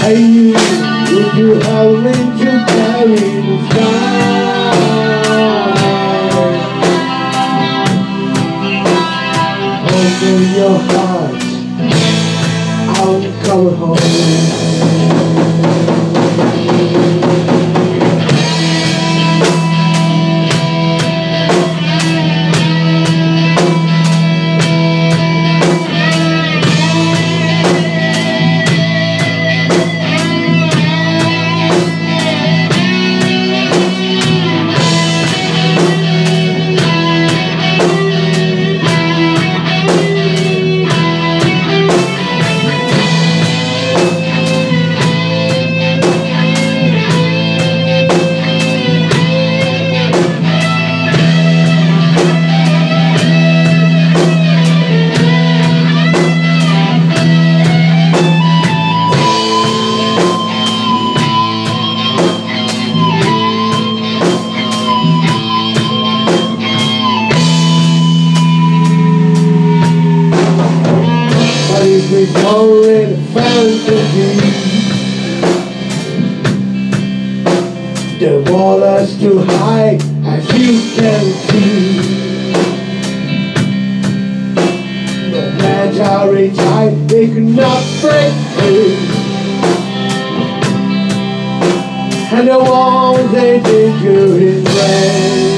Hey you, would you help me to carry the sky? Open your heart, I'll come home. We call it a fantasy. The wall is too high, as you can see. No matter the tide, they could not break through. And the walls they did to his rain.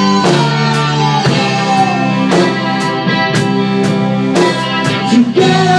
Yeah.